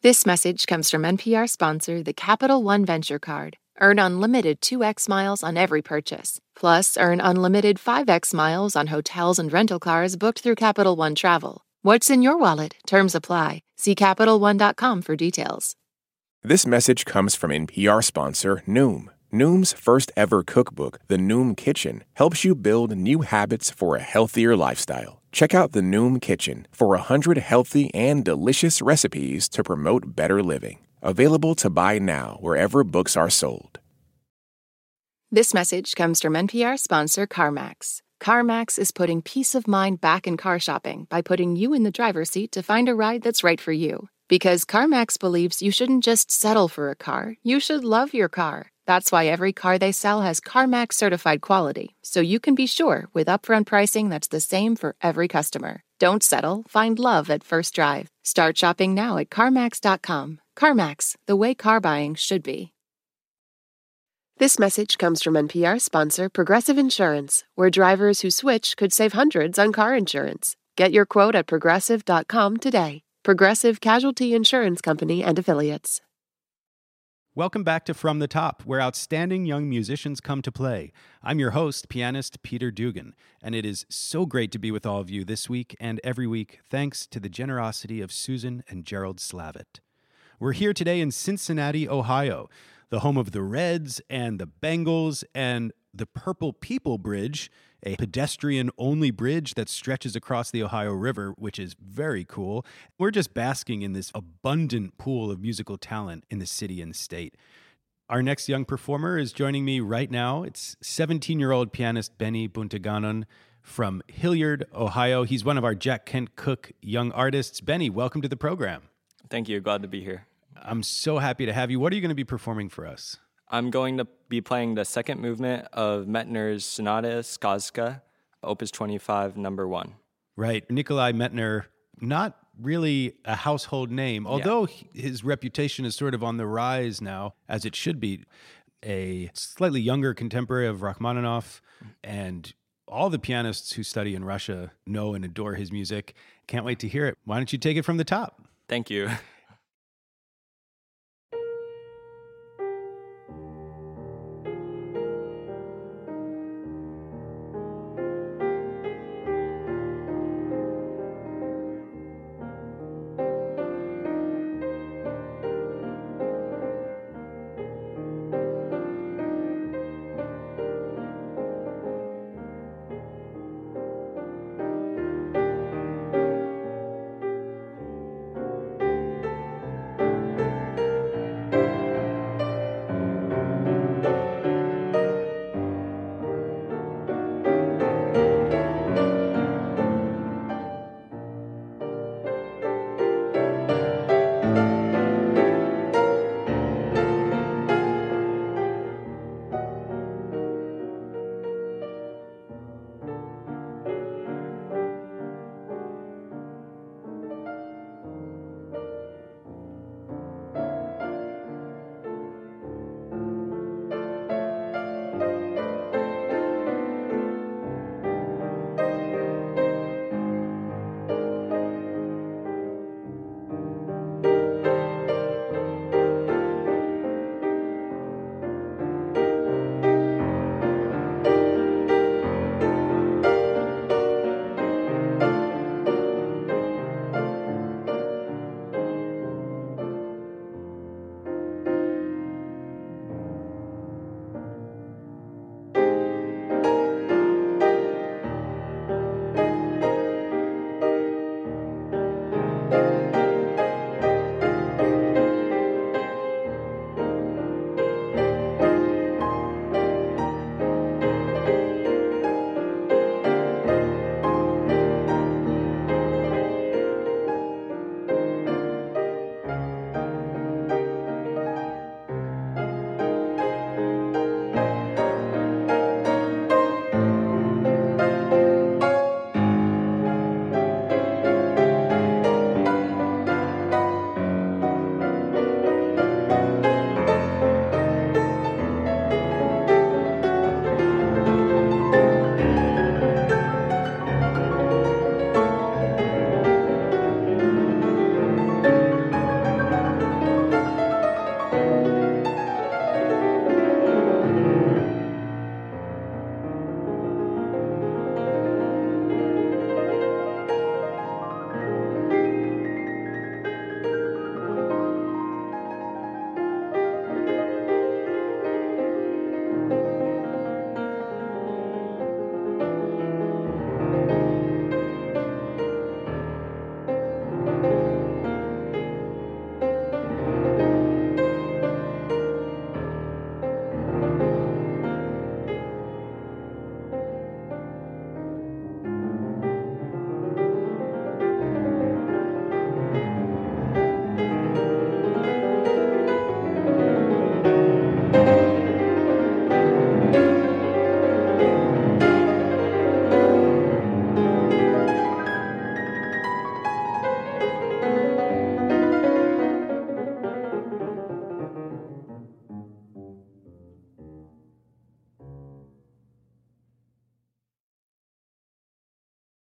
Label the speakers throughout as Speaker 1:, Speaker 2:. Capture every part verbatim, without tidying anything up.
Speaker 1: This message comes from N P R sponsor, the Capital One Venture Card. Earn unlimited two x miles on every purchase. Plus, earn unlimited five x miles on hotels and rental cars booked through Capital One Travel. What's in your wallet? Terms apply. See Capital One dot com for details.
Speaker 2: This message comes from N P R sponsor, Noom. Noom's first ever cookbook, The Noom Kitchen, helps you build new habits for a healthier lifestyle. Check out The Noom Kitchen for one hundred healthy and delicious recipes to promote better living. Available to buy now wherever books are sold.
Speaker 1: This message comes from N P R sponsor CarMax. CarMax is putting peace of mind back in car shopping by putting you in the driver's seat to find a ride that's right for you. Because CarMax believes you shouldn't just settle for a car, you should love your car. That's why every car they sell has CarMax certified quality, so you can be sure with upfront pricing that's the same for every customer. Don't settle, find love at first drive. Start shopping now at CarMax dot com. CarMax, the way car buying should be. This message comes from N P R sponsor Progressive Insurance, where drivers who switch could save hundreds on car insurance. Get your quote at Progressive dot com today. Progressive Casualty Insurance Company and Affiliates.
Speaker 3: Welcome back to From the Top, where outstanding young musicians come to play. I'm your host, pianist Peter Dugan, and it is so great to be with all of you this week and every week, thanks to the generosity of Susan and Gerald Slavitt. We're here today in Cincinnati, Ohio, the home of the Reds and the Bengals and the Purple People Bridge, a pedestrian-only bridge that stretches across the Ohio River, which is very cool. We're just basking in this abundant pool of musical talent in the city and state. Our next young performer is joining me right now. It's seventeen-year-old pianist Benny Buntaganon from Hilliard, Ohio. He's one of our Jack Kent Cooke young artists. Benny, welcome to the program.
Speaker 4: Thank you. Glad to be here.
Speaker 3: I'm so happy to have you. What are you going to be performing for us?
Speaker 4: I'm going to be playing the second movement of Mettner's Sonata Skazka, Opus twenty-five, number one.
Speaker 3: Right. Nikolai Mettner, not really a household name, although yeah. his reputation is sort of on the rise now, as it should be. A slightly younger contemporary of Rachmaninoff, and all the pianists who study in Russia know and adore his music. Can't wait to hear it. Why don't you take it from the top?
Speaker 4: Thank you.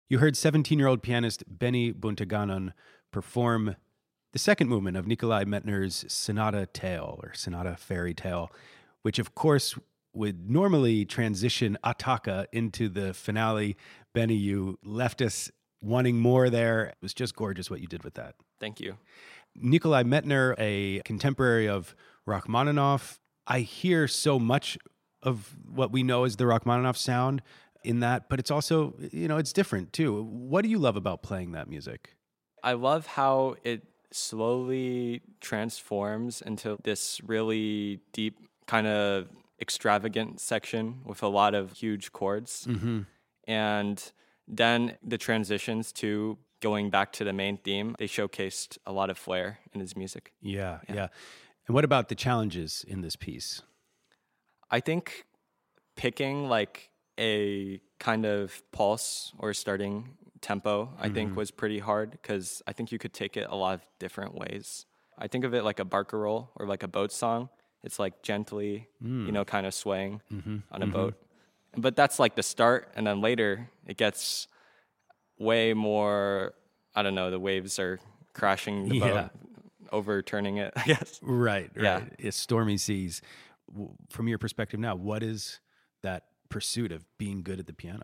Speaker 3: You heard seventeen-year-old pianist Benny Buntaganon perform the second movement of Nikolai Mettner's Sonata Tale, or Sonata Fairy Tale, which of course would normally transition Attacca into the finale. Benny, you left us wanting more there. It was just gorgeous what you did with that.
Speaker 4: Thank you.
Speaker 3: Nikolai Mettner, a contemporary of Rachmaninoff. I hear so much of what we know as the Rachmaninoff sound in that, but it's also, you know, it's different too. What do you love about playing that music?
Speaker 4: I love how it slowly transforms into this really deep, kind of extravagant section with a lot of huge chords.
Speaker 3: Mm-hmm.
Speaker 4: And then the transitions to going back to the main theme, they showcased a lot of flair in his music.
Speaker 3: Yeah, yeah,
Speaker 4: Yeah.
Speaker 3: And what about the challenges in this piece?
Speaker 4: I think picking like a kind of pulse or starting tempo, I think was pretty hard because I think you could take it a lot of different ways. I think of it like a barcarolle or like a boat song. It's like gently, you know, kind of swaying
Speaker 3: Mm-hmm.
Speaker 4: on a boat. But that's like the start, and then later it gets way more, I don't know, the waves are crashing the
Speaker 3: Yeah.
Speaker 4: boat, overturning it, I guess.
Speaker 3: Right, right.
Speaker 4: Yeah.
Speaker 3: It's stormy seas. W- From your perspective now, what is that pursuit of being good at the piano?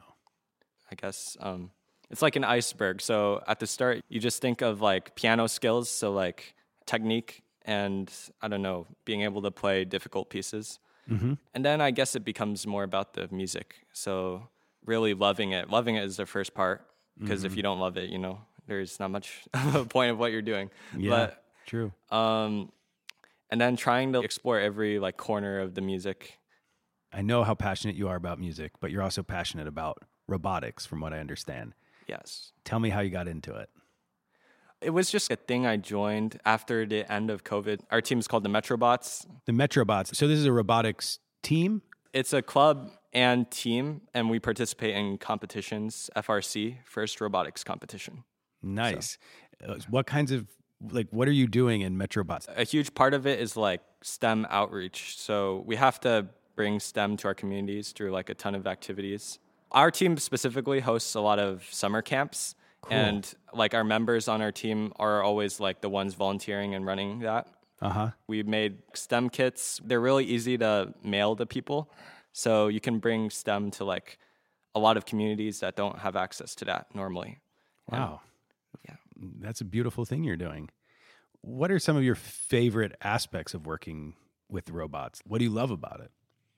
Speaker 4: I guess um, it's like an iceberg. So at the start, you just think of like piano skills, so like technique and, I don't know, being able to play difficult pieces.
Speaker 3: Mm-hmm.
Speaker 4: And then I guess it becomes more about the music. So really loving it. Loving it is the first part, because if you don't love it, you know, there's not much of a point of what you're doing.
Speaker 3: Yeah, true.
Speaker 4: But um, and then trying to explore every like corner of the music.
Speaker 3: I know how passionate you are about music, but you're also passionate about robotics, from what I understand.
Speaker 4: Yes.
Speaker 3: Tell me how you got into it.
Speaker 4: It was just a thing I joined after the end of COVID. Our team is called the Metrobots.
Speaker 3: The Metrobots. So this is a robotics team?
Speaker 4: It's a club and team, and we participate in competitions. F R C, First Robotics Competition.
Speaker 3: Nice. Uh, What kinds of, like, what are you doing in Metrobots?
Speaker 4: A huge part of it is like STEM outreach. So we have to bring STEM to our communities through like a ton of activities. Our team specifically hosts a lot of summer camps.
Speaker 3: Cool.
Speaker 4: And like our members on our team are always like the ones volunteering and running that.
Speaker 3: Uh-huh.
Speaker 4: We made STEM kits. They're really easy to mail to people. So you can bring STEM to like a lot of communities that don't have access to that normally.
Speaker 3: Wow.
Speaker 4: Yeah.
Speaker 3: That's a beautiful thing you're doing. What are some of your favorite aspects of working with robots? What do you love about it?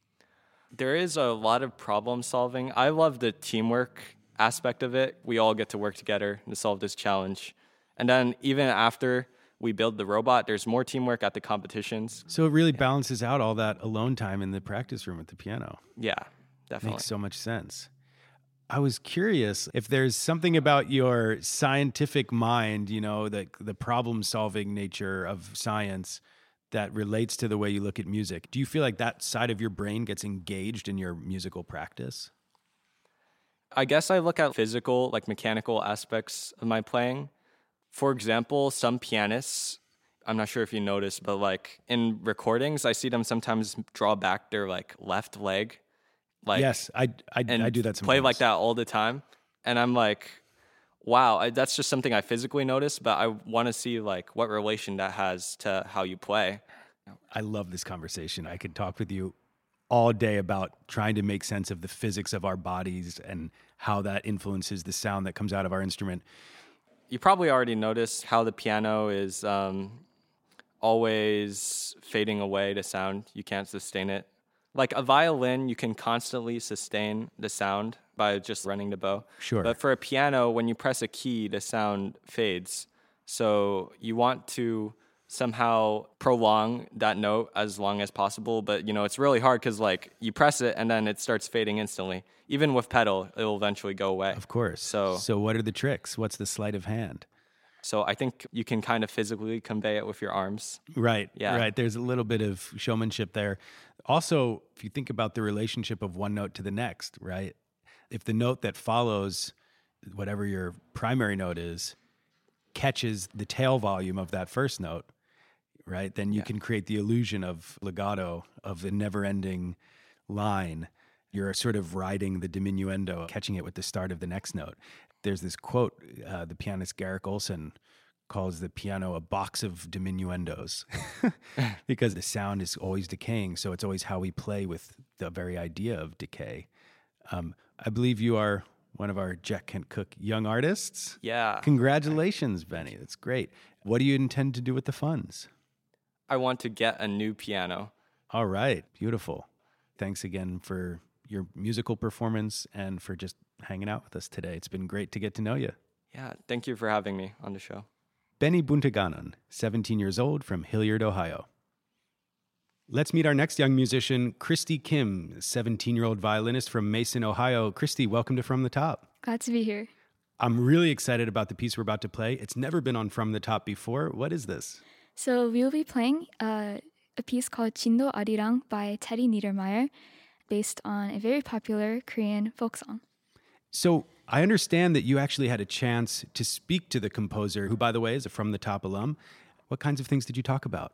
Speaker 4: There is a lot of problem solving. I love the teamwork aspect of it. We all get to work together to solve this challenge. And then even after we build the robot, there's more teamwork at the competitions.
Speaker 3: So it really balances out all that alone time in the practice room at the piano.
Speaker 4: Yeah, definitely.
Speaker 3: Makes so much sense. I was curious if there's something about your scientific mind, you know, the the problem-solving nature of science that relates to the way you look at music. Do you feel like that side of your brain gets engaged in your musical practice?
Speaker 4: I guess I look at physical, like mechanical aspects of my playing. For example, some pianists, I'm not sure if you noticed, but like in recordings, I see them sometimes draw back their like left leg. Like,
Speaker 3: Yes, I I,
Speaker 4: and
Speaker 3: I do that sometimes.
Speaker 4: play like that all the time. And I'm like, wow, I, that's just something I physically notice, but I want to see like what relation that has to how you play.
Speaker 3: I love this conversation. I could talk with you all day about trying to make sense of the physics of our bodies and how that influences the sound that comes out of our instrument.
Speaker 4: You probably already noticed how the piano is um, always fading away to sound. You can't sustain it. Like a violin, you can constantly sustain the sound by just running the bow.
Speaker 3: Sure.
Speaker 4: But for a piano, when you press a key, the sound fades. So you want to somehow prolong that note as long as possible. But, you know, it's really hard because, like, you press it and then it starts fading instantly. Even with pedal, it will eventually go away.
Speaker 3: Of course.
Speaker 4: So,
Speaker 3: so what are the tricks? What's the sleight of hand?
Speaker 4: so I think you can kind of physically convey it with your arms.
Speaker 3: Right.
Speaker 4: Yeah.
Speaker 3: Right. There's a little bit of showmanship there. Also, if you think about the relationship of one note to the next, right? If the note that follows whatever your primary note is catches the tail volume of that first note, right? Then you
Speaker 4: Yeah.
Speaker 3: can create the illusion of legato, of the never-ending line. You're sort of riding the diminuendo, catching it with the start of the next note. there's this quote, uh, the pianist Garrick Olson calls the piano a box of diminuendos because the sound is always decaying. So it's always how we play with the very idea of decay. Um, I believe you are one of our Jack Kent Cooke young artists.
Speaker 4: Yeah.
Speaker 3: Congratulations, Benny. That's great. What do you intend to do with the funds?
Speaker 4: I want to get a new piano.
Speaker 3: All right. Beautiful. Thanks again for your musical performance and for just hanging out with us today. It's been great to get to know you.
Speaker 4: Yeah. Thank you for having me on the show.
Speaker 3: Benny Buntaganon, seventeen years old, from Hilliard, Ohio. Let's meet our next young musician, Christy Kim, seventeen-year-old violinist from Mason, Ohio. Christy, welcome to From the Top.
Speaker 5: Glad to be here.
Speaker 3: I'm really excited about the piece we're about to play. It's never been on From the Top before. What is this?
Speaker 5: So we'll be playing uh, a piece called 진도 아리랑 by Teddy Niedermeyer, based on a very popular Korean folk song.
Speaker 3: So I understand that you actually had a chance to speak to the composer, who, by the way, is a From the Top alum. What kinds of things did you talk about?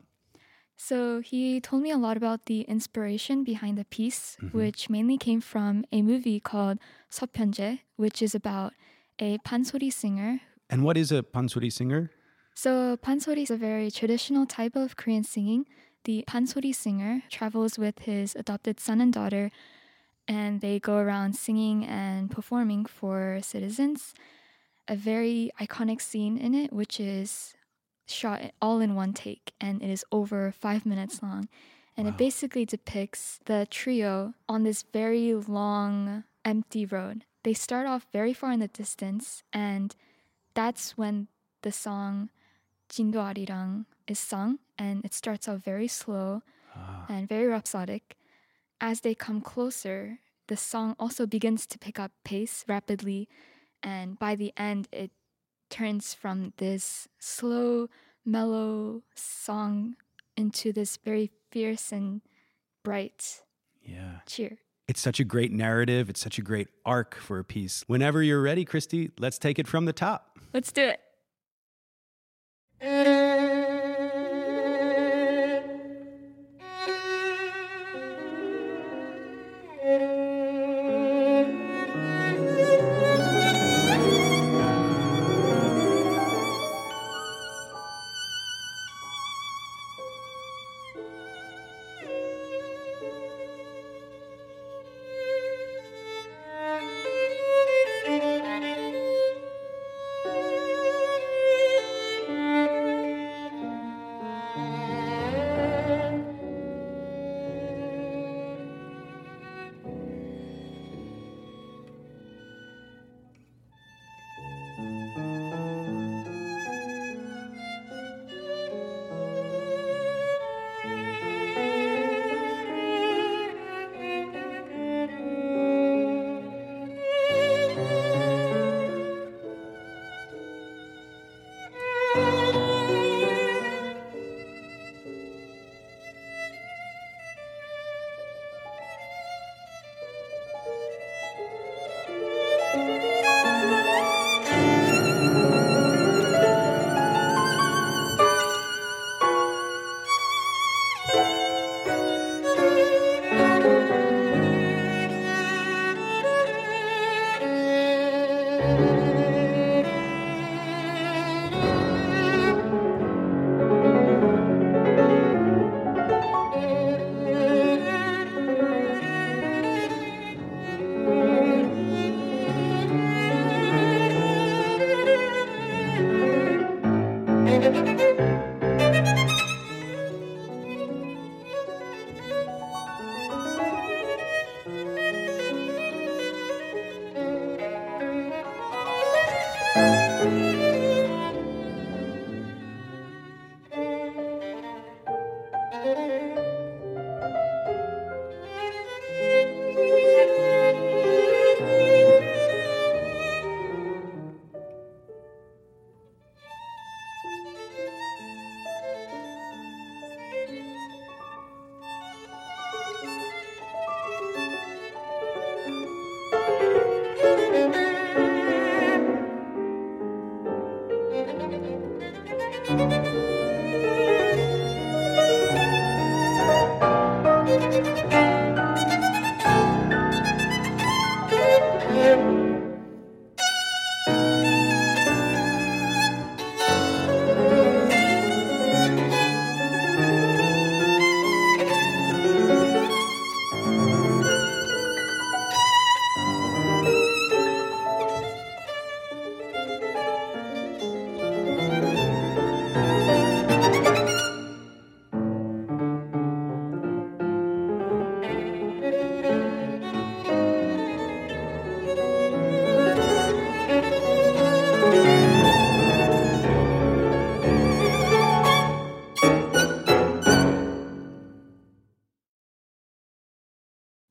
Speaker 5: So he told me a lot about the inspiration behind the piece,
Speaker 3: Mm-hmm.
Speaker 5: which mainly came from a movie called 서편제, which is about a pansori singer.
Speaker 3: And what is a pansori singer?
Speaker 5: So pansori is a very traditional type of Korean singing. The pansori singer travels with his adopted son and daughter, and they go around singing and performing for citizens. A very iconic scene in it, which is shot all in one take, and it is over five minutes long. And
Speaker 3: Wow.
Speaker 5: it basically depicts the trio on this very long, empty road. They start off very far in the distance, and that's when the song 진도 아리랑 is sung, and it starts out very slow
Speaker 3: Ah.
Speaker 5: and very rhapsodic. As they come closer, the song also begins to pick up pace rapidly, and by the end, it turns from this slow, mellow song into this very fierce and bright
Speaker 3: Yeah.
Speaker 5: cheer.
Speaker 3: It's such a great narrative. It's such a great arc for a piece. Whenever you're ready, Christy, let's take it from the top.
Speaker 5: Let's do it.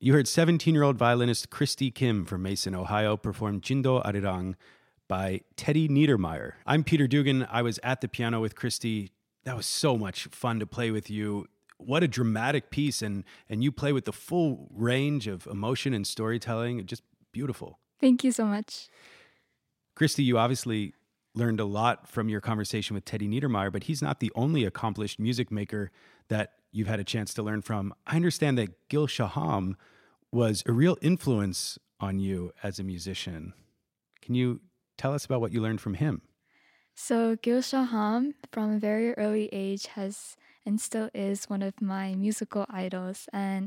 Speaker 3: You heard seventeen-year-old violinist Christy Kim from Mason, Ohio, perform Jindo Arirang by Teddy Niedermeyer. I'm Peter Dugan. I was at the piano with Christy. That was so much fun to play with you. What a dramatic piece, and and you play with the full range of emotion and storytelling. Just beautiful.
Speaker 5: Thank you so much.
Speaker 3: Christy, you obviously learned a lot from your conversation with Teddy Niedermeyer, but he's not the only accomplished music maker that you've had a chance to learn from. I understand that Gil Shaham was a real influence on you as a musician. Can you tell us about what you learned from him?
Speaker 5: So Gil Shaham, from a very early age, has and still is one of my musical idols. And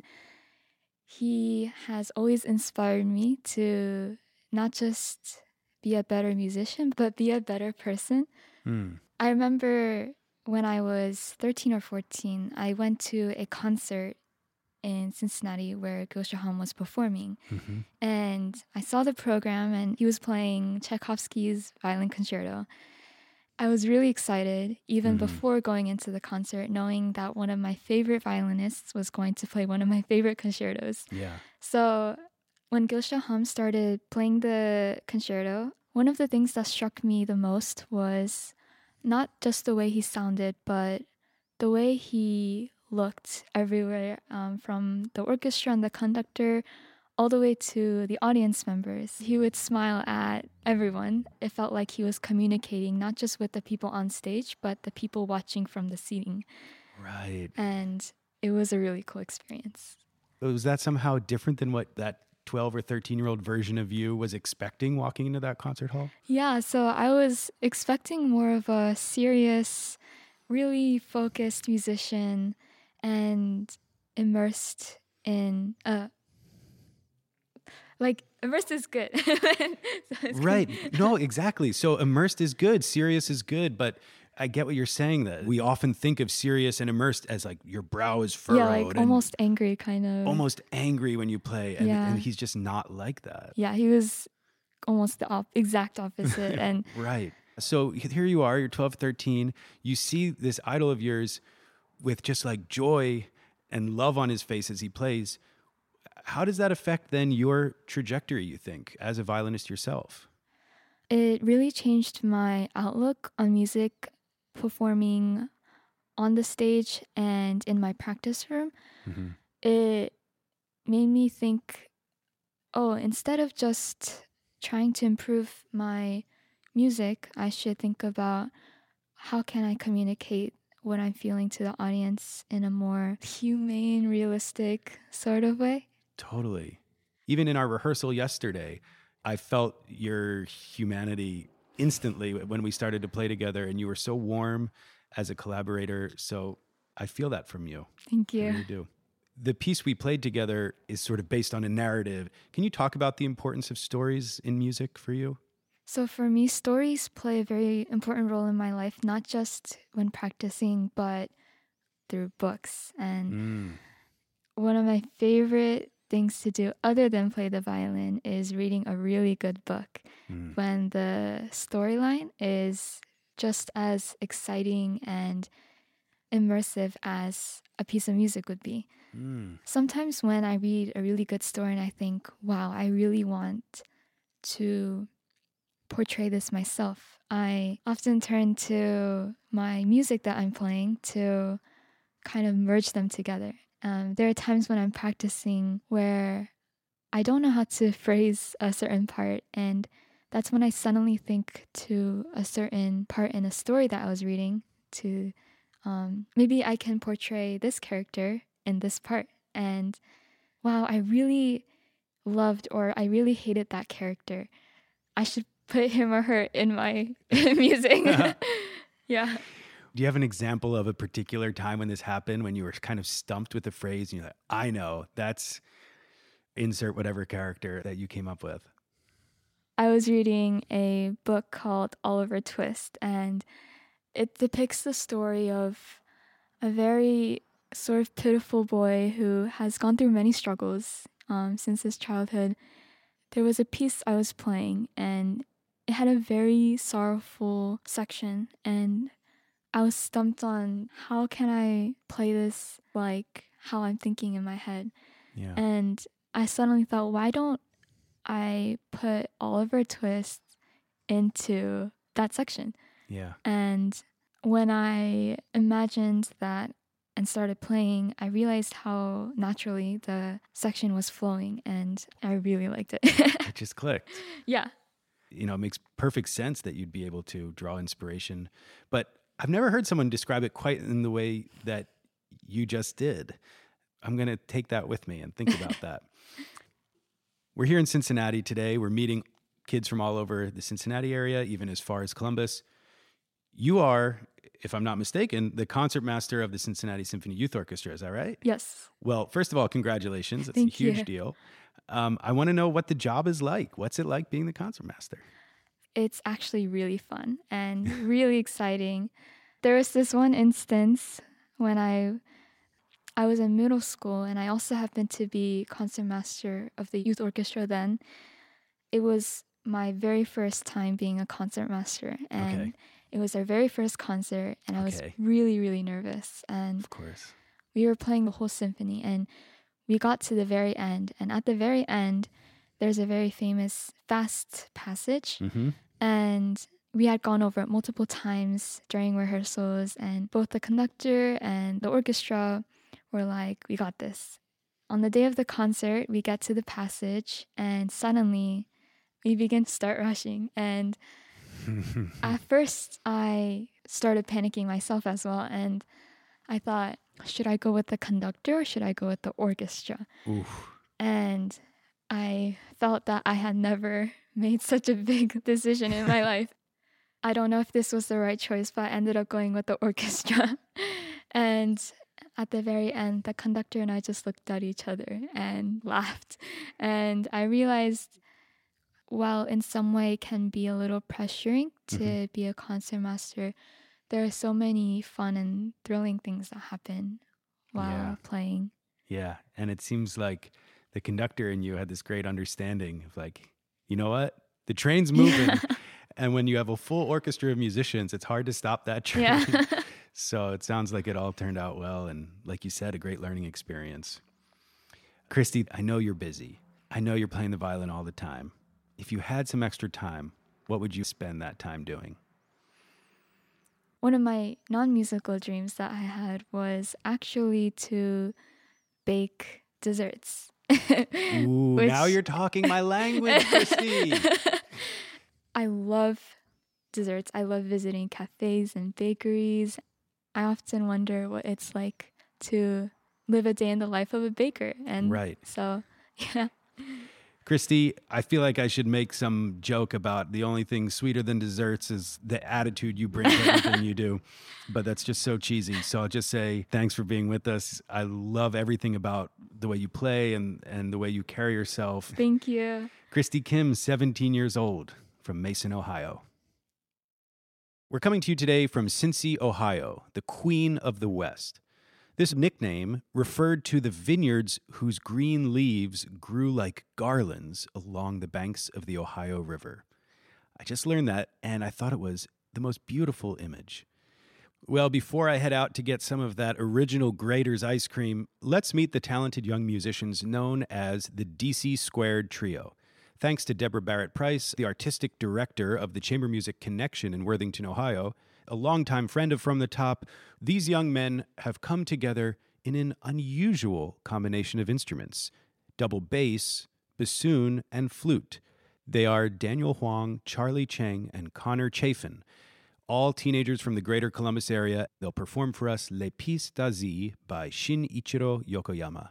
Speaker 5: he has always inspired me to not just be a better musician, but be a better person. Mm. I remember when I was thirteen or fourteen, I went to a concert in Cincinnati where Gil Shaham was performing. Mm-hmm. And I saw the program, and he was playing Tchaikovsky's Violin Concerto. I was really excited, even mm-hmm. before going into the concert, knowing that one of my favorite violinists was going to play one of my favorite concertos.
Speaker 3: Yeah.
Speaker 5: So when Gil Shaham started playing the concerto, one of the things that struck me the most was not just the way he sounded, but the way he looked everywhere, um, from the orchestra and the conductor all the way to the audience members. He would smile at everyone. It felt like he was communicating not just with the people on stage, but the people watching from the seating.
Speaker 3: Right.
Speaker 5: And it was a really cool experience.
Speaker 3: Was that somehow different than what that twelve or thirteen-year-old version of you was expecting walking into that concert hall?
Speaker 5: Yeah, so I was expecting more of a serious, really focused musician and immersed in a Like, immersed is good. so
Speaker 3: right. Good. No, exactly. So immersed is good. Serious is good. But I get what you're saying, that we often think of serious and immersed as like your brow is furrowed.
Speaker 5: Yeah, like almost angry kind of.
Speaker 3: Almost angry when you play. And,
Speaker 5: yeah.
Speaker 3: and he's just not like that.
Speaker 5: Yeah, he was almost the op- exact opposite. and
Speaker 3: Right. So here you are, you're twelve, thirteen. You see this idol of yours with just like joy and love on his face as he plays. How does that affect then your trajectory, you think, as a violinist yourself?
Speaker 5: It really changed my outlook on music, performing on the stage and in my practice room. Mm-hmm. It made me think, oh, instead of just trying to improve my music, I should think about how can I communicate what I'm feeling to the audience in a more humane, realistic sort of way.
Speaker 3: Totally. Even in our rehearsal yesterday, I felt your humanity instantly when we started to play together, and you were so warm as a collaborator. So I feel that from you.
Speaker 5: Thank you.
Speaker 3: I really do. The piece we played together is sort of based on a narrative. Can you talk about the importance of stories in music for you?
Speaker 5: So for me, stories play a very important role in my life, not just when practicing, but through books. And mm. one of my favorite things to do other than play the violin is reading a really good book mm. when the storyline is just as exciting and immersive as a piece of music would be. Mm. Sometimes when I read a really good story and I think, wow, I really want to portray this myself, I often turn to my music that I'm playing to kind of merge them together. Um, there are times when I'm practicing where I don't know how to phrase a certain part, and that's when I suddenly think to a certain part in a story that I was reading to um, maybe I can portray this character in this part. And wow, I really loved or I really hated that character. I should put him or her in my music. Yeah.
Speaker 3: Do you have an example of a particular time when this happened, when you were kind of stumped with a phrase and you're like, I know, that's insert whatever character that you came up with?
Speaker 5: I was reading a book called Oliver Twist, and it depicts the story of a very sort of pitiful boy who has gone through many struggles um, since his childhood. There was a piece I was playing, and it had a very sorrowful section, and I was stumped on how can I play this like how I'm thinking in my head.
Speaker 3: Yeah.
Speaker 5: And I suddenly thought, why don't I put Oliver Twist into that section?
Speaker 3: Yeah.
Speaker 5: And when I imagined that and started playing, I realized how naturally the section was flowing, and I really liked it.
Speaker 3: It just clicked.
Speaker 5: Yeah.
Speaker 3: You know, it makes perfect sense that you'd be able to draw inspiration. But I've never heard someone describe it quite in the way that you just did. I'm going to take that with me and think about that. We're here in Cincinnati today. We're meeting kids from all over the Cincinnati area, even as far as Columbus. You are, if I'm not mistaken, the concertmaster of the Cincinnati Symphony Youth Orchestra. Is that right?
Speaker 5: Yes.
Speaker 3: Well, first of all, congratulations. It's
Speaker 5: Thank
Speaker 3: a huge
Speaker 5: you.
Speaker 3: deal. Um, I want to know what the job is like. What's it like being the concertmaster?
Speaker 5: It's actually really fun and really exciting. There was this one instance when I I was in middle school, and I also happened to be concertmaster of the youth orchestra then. It was my very first time being a concertmaster, and
Speaker 3: Okay.
Speaker 5: it was our very first concert, and I was
Speaker 3: Okay.
Speaker 5: really, really nervous. And
Speaker 3: Of course.
Speaker 5: we were playing the whole symphony, and we got to the very end. And at the very end, there's a very famous fast passage,
Speaker 3: Mm-hmm.
Speaker 5: and we had gone over it multiple times during rehearsals, and both the conductor and the orchestra were like, we got this. On the day of the concert, we get to the passage, and suddenly we begin to start rushing. And at first, I started panicking myself as well, and I thought, should I go with the conductor or should I go with the orchestra?
Speaker 3: Oof.
Speaker 5: And I felt that I had never made such a big decision in my life. I don't know if this was the right choice, but I ended up going with the orchestra. And at the very end, the conductor and I just looked at each other and laughed. And I realized, while in some way it can be a little pressuring to
Speaker 3: Mhm.
Speaker 5: be a concertmaster, there are so many fun and thrilling things that happen while
Speaker 3: Yeah.
Speaker 5: playing.
Speaker 3: Yeah. And it seems like the conductor and you had this great understanding of like, you know what? The train's moving. And when you have a full orchestra of musicians, it's hard to stop that train.
Speaker 5: Yeah.
Speaker 3: So it sounds like it all turned out well. And like you said, a great learning experience. Christy, I know you're busy. I know you're playing the violin all the time. If you had some extra time, what would you spend that time doing?
Speaker 5: One of my non-musical dreams that I had was actually to bake desserts.
Speaker 3: Ooh,
Speaker 5: Which-
Speaker 3: now you're talking my language, Christy.
Speaker 5: I love desserts. I love visiting cafes and bakeries. I often wonder what it's like to live a day in the life of a baker. And
Speaker 3: Right.
Speaker 5: so, yeah.
Speaker 3: Christy, I feel like I should make some joke about the only thing sweeter than desserts is the attitude you bring to everything you do. But that's just so cheesy. So I'll just say thanks for being with us. I love everything about the way you play and, and the way you carry yourself.
Speaker 5: Thank you.
Speaker 3: Christy Kim, seventeen years old, from Mason, Ohio. We're coming to you today from Cincy, Ohio, the Queen of the West. This nickname referred to the vineyards whose green leaves grew like garlands along the banks of the Ohio River. I just learned that, and I thought it was the most beautiful image. Well, before I head out to get some of that original Grader's ice cream, let's meet the talented young musicians known as the D C Squared Trio. Thanks to Deborah Barrett Price, the artistic director of the Chamber Music Connection in Worthington, Ohio, a longtime friend of From the Top, these young men have come together in an unusual combination of instruments: double bass, bassoon, and flute. They are Daniel Huang, Charlie Cheng, and Connor Chafin, all teenagers from the greater Columbus area. They'll perform for us Les Pistes d'Asie by Shin Ichiro Yokoyama.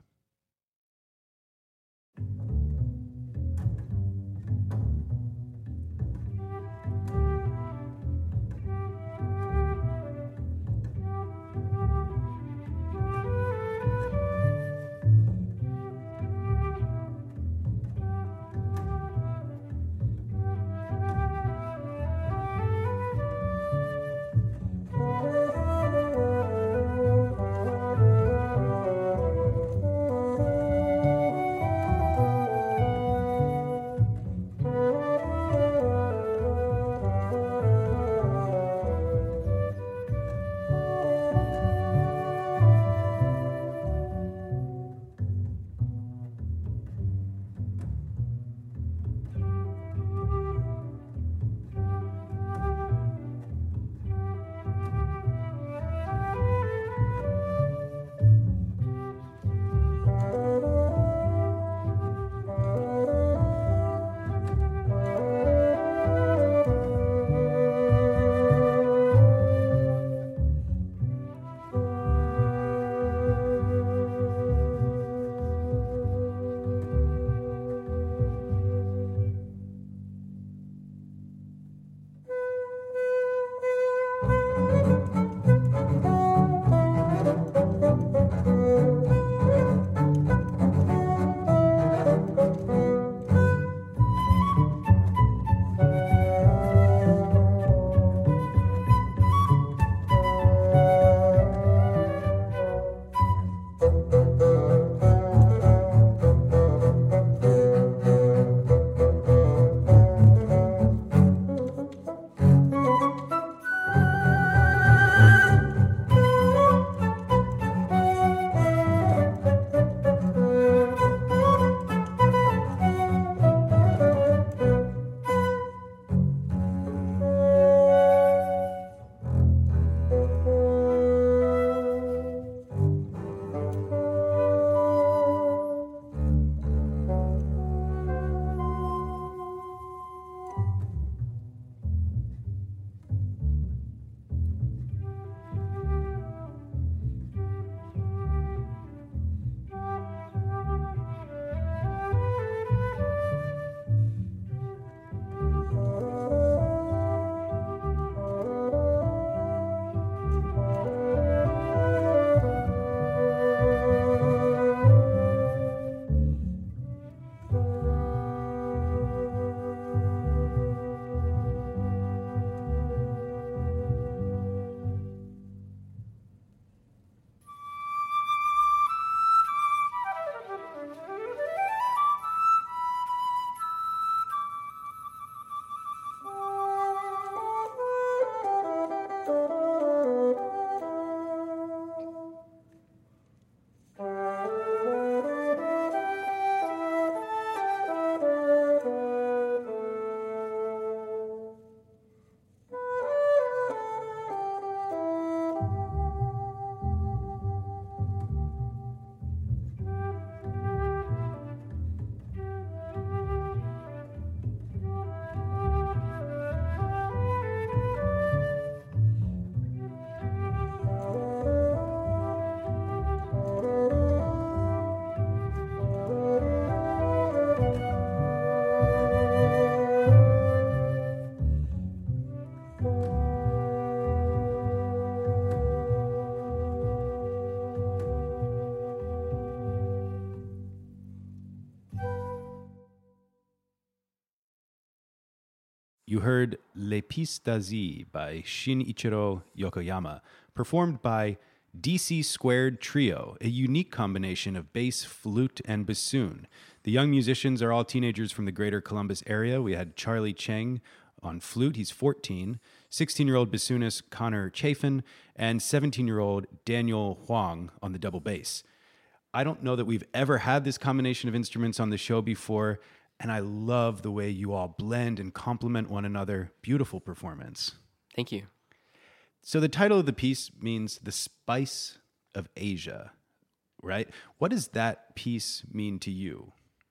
Speaker 3: You heard L'Epistasie by Shinichiro Yokoyama, performed by D C Squared Trio, a unique combination of bass, flute, and bassoon. The young musicians are all teenagers from the greater Columbus area. We had Charlie Cheng on flute, he's fourteen, sixteen-year-old bassoonist Connor Chafin, and seventeen-year-old Daniel Huang on the double bass. I don't know that we've ever had this combination of instruments on the show before, and I love the way you all blend and complement one another. Beautiful performance.
Speaker 6: Thank you.
Speaker 3: So the title of the piece means the spice of Asia, right? What does that piece mean to you?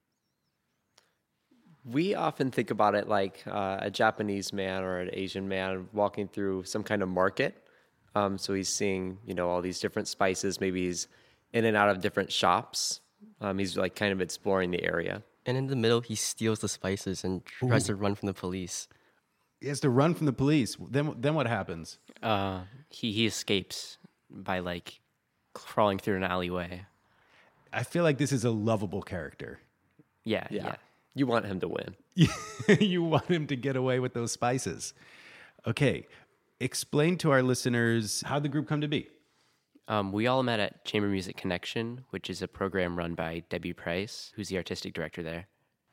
Speaker 7: We often think about it like uh, a Japanese man or an Asian man walking through some kind of market. Um, so he's seeing, you know, all these different spices. Maybe he's in and out of different shops. Um, he's like kind of exploring the area.
Speaker 6: And in the middle, he steals the spices and tries Ooh. to run from the police.
Speaker 3: He has to run from the police. Then, then what happens?
Speaker 6: Uh, he he escapes by like crawling through an alleyway.
Speaker 3: I feel like this is a lovable character.
Speaker 6: Yeah, yeah. yeah.
Speaker 7: You want him to win.
Speaker 3: You want him to get away with those spices. Okay, explain to our listeners how the group come to be.
Speaker 6: Um, we all met at Chamber Music Connection, which is a program run by Debbie Price, who's the artistic director there.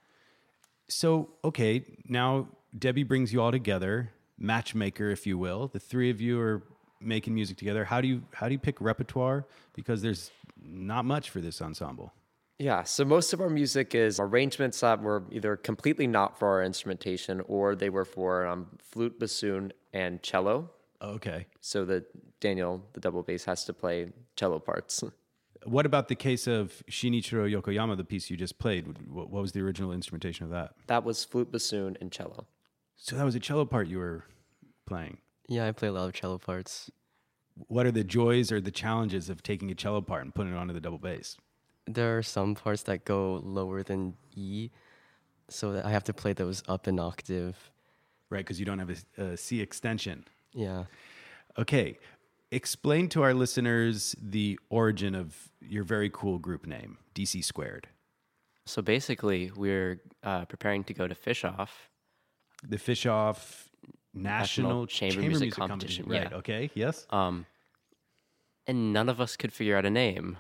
Speaker 3: So, okay, now Debbie brings you all together, matchmaker, if you will. The three of you are making music together. How do you how do you pick repertoire? Because there's not much for this ensemble.
Speaker 7: Yeah, so most of our music is arrangements that were either completely not for our instrumentation or they were for um, flute, bassoon, and cello.
Speaker 3: Okay.
Speaker 7: So that Daniel, the double bass, has to play cello parts.
Speaker 3: What about the case of Shinichiro Yokoyama, the piece you just played? What, what was the original instrumentation of that?
Speaker 7: That was flute, bassoon, and cello.
Speaker 3: So that was a cello part you were playing?
Speaker 6: Yeah, I play a lot of cello parts.
Speaker 3: What are the joys or the challenges of taking a cello part and putting it onto the double bass?
Speaker 6: There are some parts that go lower than E, so that I have to play those up an octave.
Speaker 3: Right, because you don't have a, a C extension.
Speaker 6: Yeah.
Speaker 3: Okay. Explain to our listeners the origin of your very cool group name, D C Squared.
Speaker 6: So basically, we're uh, preparing to go to Fish Off.
Speaker 3: The Fish Off National,
Speaker 6: National Chamber,
Speaker 3: Chamber
Speaker 6: Music,
Speaker 3: Music
Speaker 6: Competition.
Speaker 3: Competition. Right,
Speaker 6: yeah.
Speaker 3: Okay, yes.
Speaker 6: Um, and none of us could figure out a name.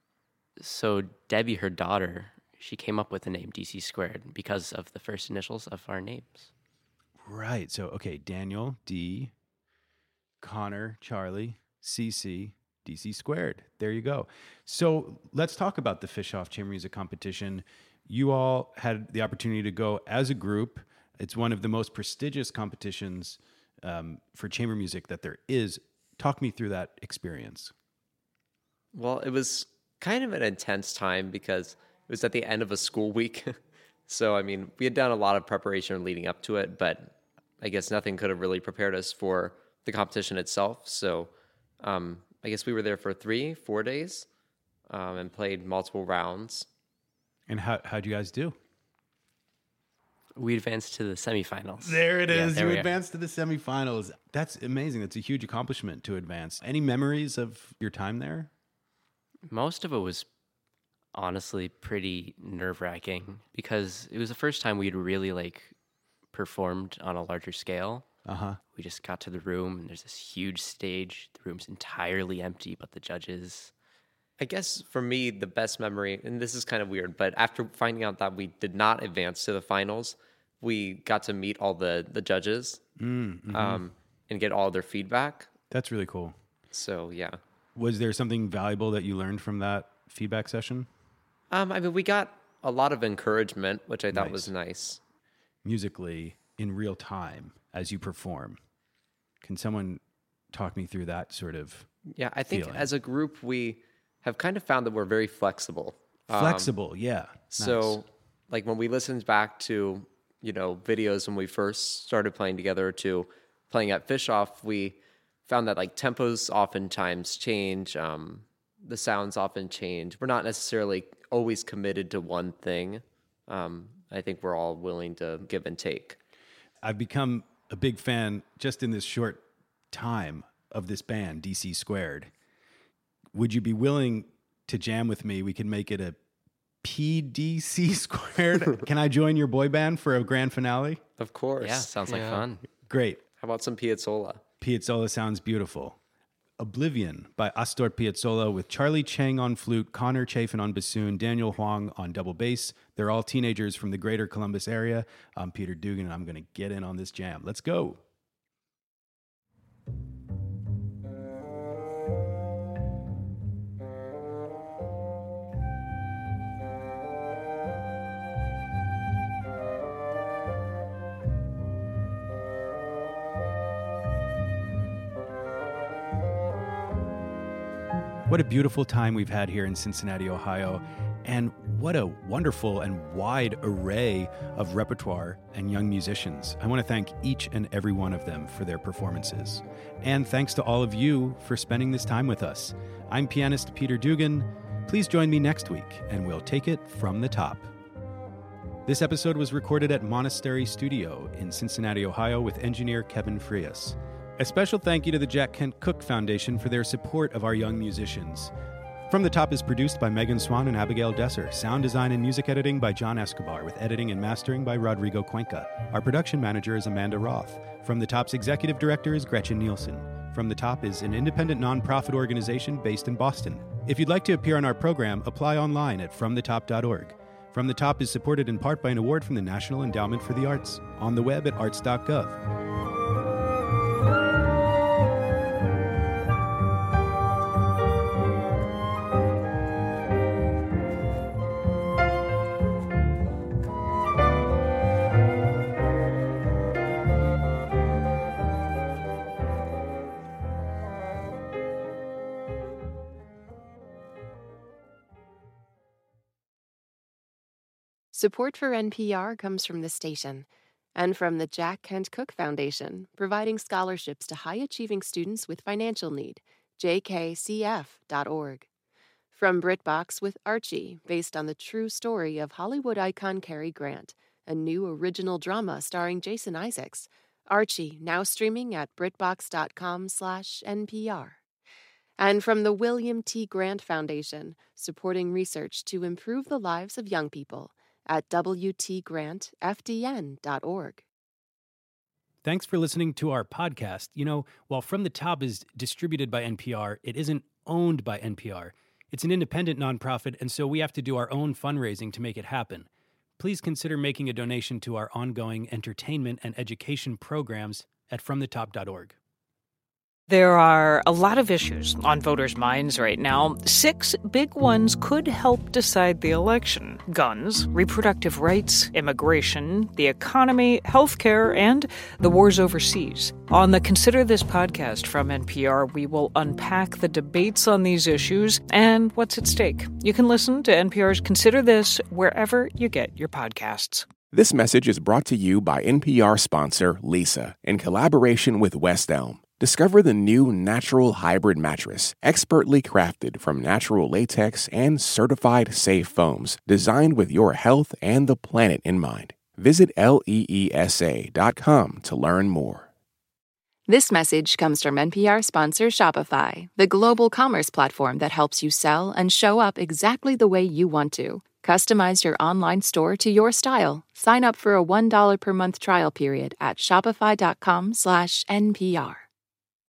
Speaker 6: So Debbie, her daughter, she came up with the name D C Squared because of the first initials of our names.
Speaker 3: Right. So, okay, Daniel, D, Connor, Charlie, C C, D C Squared. There you go. So let's talk about the Fish Off Chamber Music Competition. You all had the opportunity to go as a group. It's one of the most prestigious competitions um, for chamber music that there is. Talk me through that experience.
Speaker 7: Well, it was kind of an intense time because it was at the end of a school week. So, I mean, we had done a lot of preparation leading up to it, but I guess nothing could have really prepared us for the competition itself. So, um, I guess we were there for three, four days um, and played multiple rounds.
Speaker 3: And how how'd you guys do?
Speaker 6: We advanced to the semifinals.
Speaker 3: There it
Speaker 6: Yeah,
Speaker 3: is.
Speaker 6: there
Speaker 3: you
Speaker 6: we are.
Speaker 3: advanced to the semifinals. That's amazing. That's a huge accomplishment to advance. Any memories of your time there?
Speaker 6: Most of it was honestly pretty nerve-wracking because it was the first time we'd really like performed on a larger scale.
Speaker 3: Uh-huh.
Speaker 6: We just got to the room and there's this huge stage. The room's entirely empty but the judges.
Speaker 7: I guess for me, the best memory, and this is kind of weird, but after finding out that we did not advance to the finals, we got to meet all the, the judges
Speaker 3: Mm-hmm.
Speaker 7: um, and get all their feedback.
Speaker 3: That's really cool.
Speaker 7: So, yeah.
Speaker 3: Was there something valuable that you learned from that feedback session?
Speaker 7: Um, I mean, we got a lot of encouragement, which I thought
Speaker 3: Nice.
Speaker 7: was nice.
Speaker 3: Musically, in real time, as you perform. Can someone talk me through that sort of
Speaker 7: Yeah, I think
Speaker 3: feeling?
Speaker 7: as a group, we have kind of found that we're very flexible. Um,
Speaker 3: flexible? Yeah.
Speaker 7: So,
Speaker 3: Nice.
Speaker 7: like when we listened back to, you know, videos when we first started playing together to playing at Fish Off, we found that like tempos oftentimes change. Um, the sounds often change. We're not necessarily always committed to one thing. Um, I think we're all willing to give and take.
Speaker 3: I've become a big fan just in this short time of this band, D C Squared. Would you be willing to jam with me? We can make it a P D C squared. Can I join your boy band for a grand finale?
Speaker 7: Of course.
Speaker 6: Yeah, sounds like
Speaker 7: Yeah.
Speaker 6: fun.
Speaker 3: Great.
Speaker 7: How about some Piazzolla?
Speaker 3: Piazzolla sounds beautiful. Oblivion by Astor Piazzolla with Charlie Chang on flute, Connor Chafin on bassoon, Daniel Huang on double bass. They're all teenagers from the greater Columbus area. I'm Peter Dugan, and I'm going to get in on this jam. Let's go. What a beautiful time we've had here in Cincinnati, Ohio, and what a wonderful and wide array of repertoire and young musicians. I want to thank each and every one of them for their performances. And thanks to all of you for spending this time with us. I'm pianist Peter Dugan. Please join me next week, and we'll take it from the top. This episode was recorded at Monastery Studio in Cincinnati, Ohio, with engineer Kevin Frias. A special thank you to the Jack Kent Cooke Foundation for their support of our young musicians. From the Top is produced by Megan Swan and Abigail Desser. Sound design and music editing by John Escobar, with editing and mastering by Rodrigo Cuenca. Our production manager is Amanda Roth. From the Top's executive director is Gretchen Nielsen. From the Top is an independent nonprofit organization based in Boston. If you'd like to appear on our program, apply online at from the top dot org. From the Top is supported in part by an award from the National Endowment for the Arts, on the web at arts dot gov.
Speaker 1: Support for N P R comes from the station and from the Jack Kent Cooke Foundation, providing scholarships to high-achieving students with financial need, j k c f dot org. From BritBox with Archie, based on the true story of Hollywood icon Cary Grant, a new original drama starring Jason Isaacs. Archie, now streaming at britbox dot com slash N P R. And from the William T. Grant Foundation, supporting research to improve the lives of young people, at w t grant f d n dot org.
Speaker 3: Thanks for listening to our podcast. You know, while From the Top is distributed by N P R, it isn't owned by N P R. It's an independent nonprofit, and so we have to do our own fundraising to make it happen. Please consider making a donation to our ongoing entertainment and education programs at from the top dot org.
Speaker 8: There are a lot of issues on voters' minds right now. Six big ones could help decide the election: guns, reproductive rights, immigration, the economy, healthcare, and the wars overseas. On the Consider This podcast from N P R, we will unpack the debates on these issues and what's at stake. You can listen to N P R's Consider This wherever you get your podcasts.
Speaker 2: This message is brought to you by N P R sponsor Lisa in collaboration with West Elm. Discover the new Natural Hybrid Mattress, expertly crafted from natural latex and certified safe foams, designed with your health and the planet in mind. Visit leesa dot com to learn more.
Speaker 1: This message comes from N P R sponsor Shopify, the global commerce platform that helps you sell and show up exactly the way you want to. Customize your online store to your style. Sign up for a one dollar per month trial period at shopify dot com slash N P R.